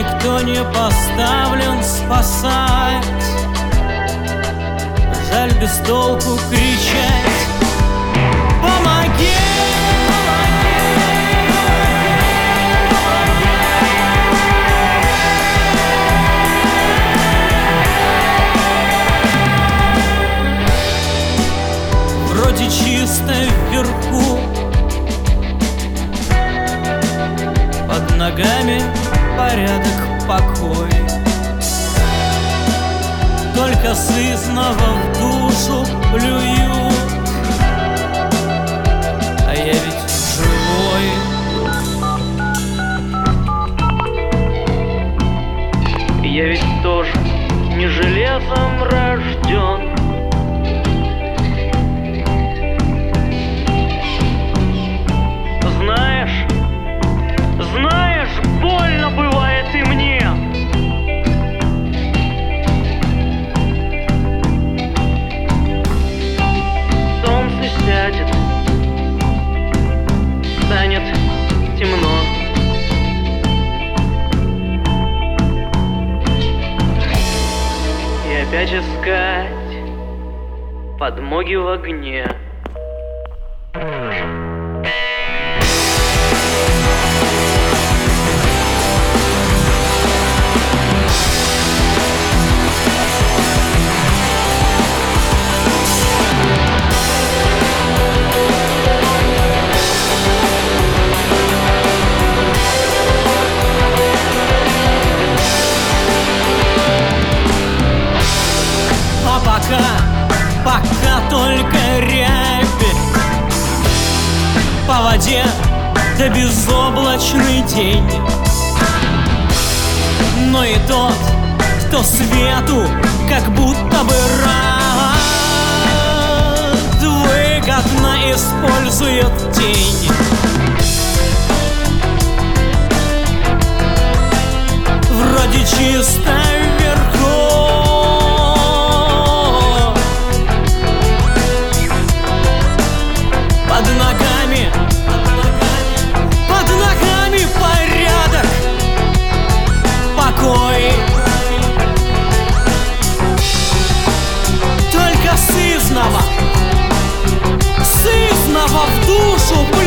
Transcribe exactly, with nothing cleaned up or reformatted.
никто не поставлен спасать. Жаль без толку кричать: помоги! Вроде чисто вверху, под ногами порядок, покой. Только сызнова в душу плюют, а я ведь живой. Я ведь тоже не железом рожден. Знаешь, знаешь, больно бывает и мне. Солнце сядет, станет темно. И опять искать подмоги в огне. Пока, пока только рябь по воде, да безоблачный день. Но и тот, кто свету как будто бы рад, выгодно использует тень. Вроде чисто вверху, под ногами, под ногами порядок, покой. Только сызнова, сызнова в душу